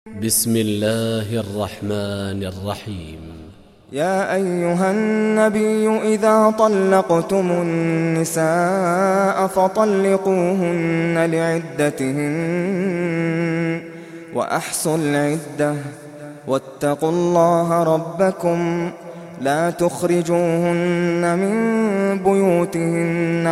بسم الله الرحمن الرحيم. يا أيها النبي إذا طلقتم النساء فطلقوهن لعدتهن وأحصوا العدة واتقوا الله ربكم لا تخرجوهن من بيوتهن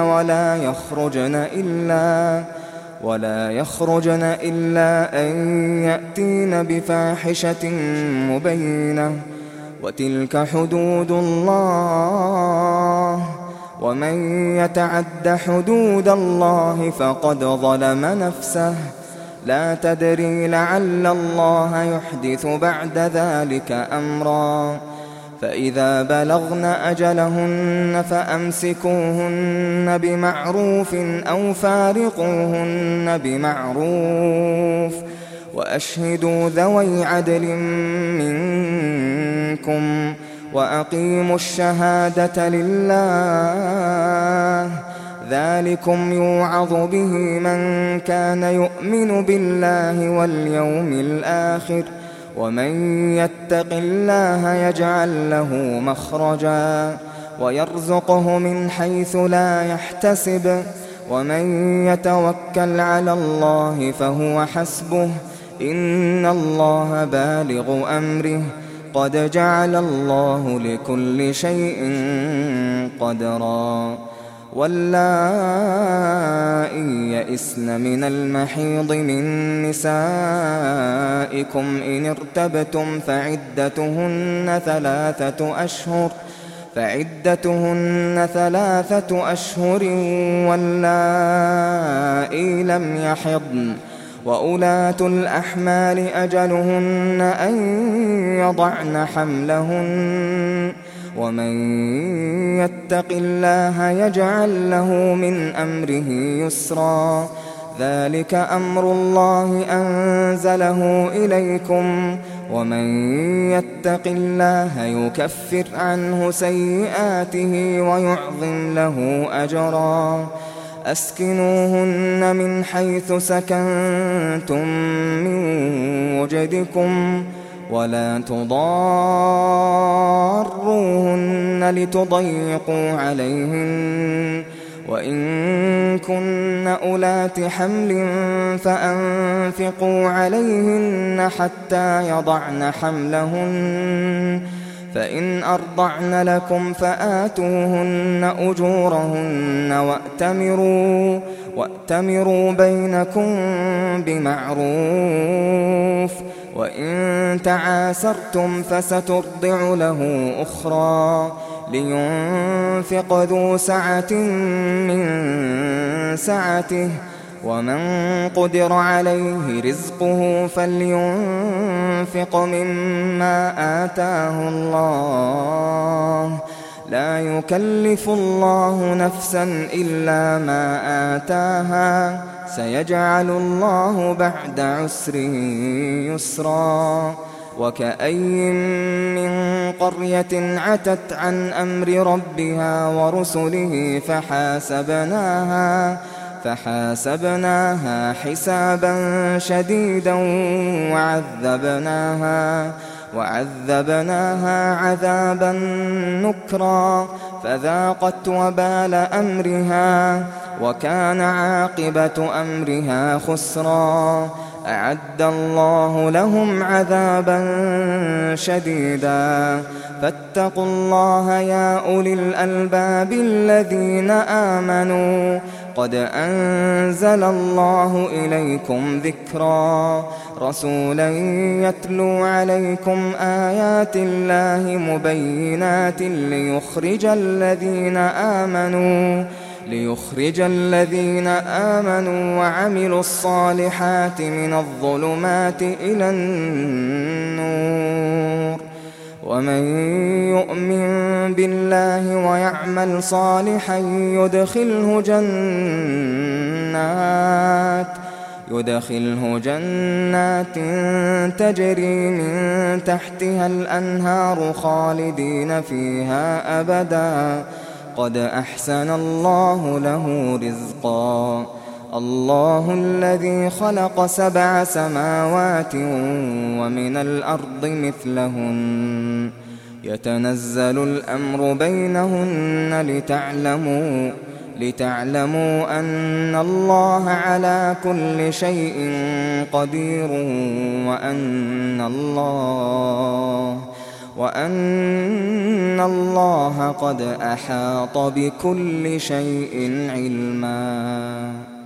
ولا يخرجن إلا أن يأتين بفاحشة مبينة وتلك حدود الله ومن يتعد حدود الله فقد ظلم نفسه لا تدري لعل الله يحدث بعد ذلك أمرا فإذا بلغن أجلهن فأمسكوهن بمعروف أو فارقوهن بمعروف وأشهدوا ذوي عدل منكم وأقيموا الشهادة لله ذلكم يوعظ به من كان يؤمن بالله واليوم الآخر ومن يتق الله يجعل له مخرجا ويرزقه من حيث لا يحتسب ومن يتوكل على الله فهو حسبه إن الله بالغ أمره قد جعل الله لكل شيء قدرا واللائي يئسن من المحيض من نسائكم إن ارتبتم فعدتهن 3 أشهر واللائي لم يحضن وأولاة الأحمال أجلهن أن يضعن حملهن ومن يتق الله يجعل له من أمره يسرا ذلك أمر الله أنزله إليكم ومن يتق الله يكفر عنه سيئاته ويعظم له أجرا أسكنوهن من حيث سكنتم من وجدكم ولا تضاروهن لتضيقوا عليهن وإن كن أولات حمل فأنفقوا عليهن حتى يضعن حملهن فإن أرضعن لكم فآتوهن أجورهن وأتمروا بينكم بمعروف وإن تعاسرتم فسترضع له أخرى لينفق ذو سعة من سعته ومن قدر عليه رزقه فلينفق مما آتاه الله لا يكلف الله نفسا إلا ما آتاها سيجعل الله بعد عسر يسرا وكأين من قرية عتت عن أمر ربها ورسله فحاسبناها حسابا شديدا وعذبناها عذابا نكرا فذاقت وبال أمرها وكان عاقبة أمرها خسرا أعد الله لهم عذابا شديدا فاتقوا الله يا أولي الألباب الذين آمنوا قد أنزل الله إليكم ذكرا رسولا يتلو عليكم آيات الله مبينات ليخرج الذين آمنوا وعملوا الصالحات من الظلمات إلى النور ومن يؤمن بالله ويعمل صالحا يدخله جنات تجري من تحتها الأنهار خالدين فيها أبدا قد أحسن الله له رزقا الله الذي خلق 7 سماوات ومن الأرض مثلهن يتنزل الأمر بينهن لتعلموا أن الله على كل شيء قدير وأن الله قد أحاط بكل شيء علما.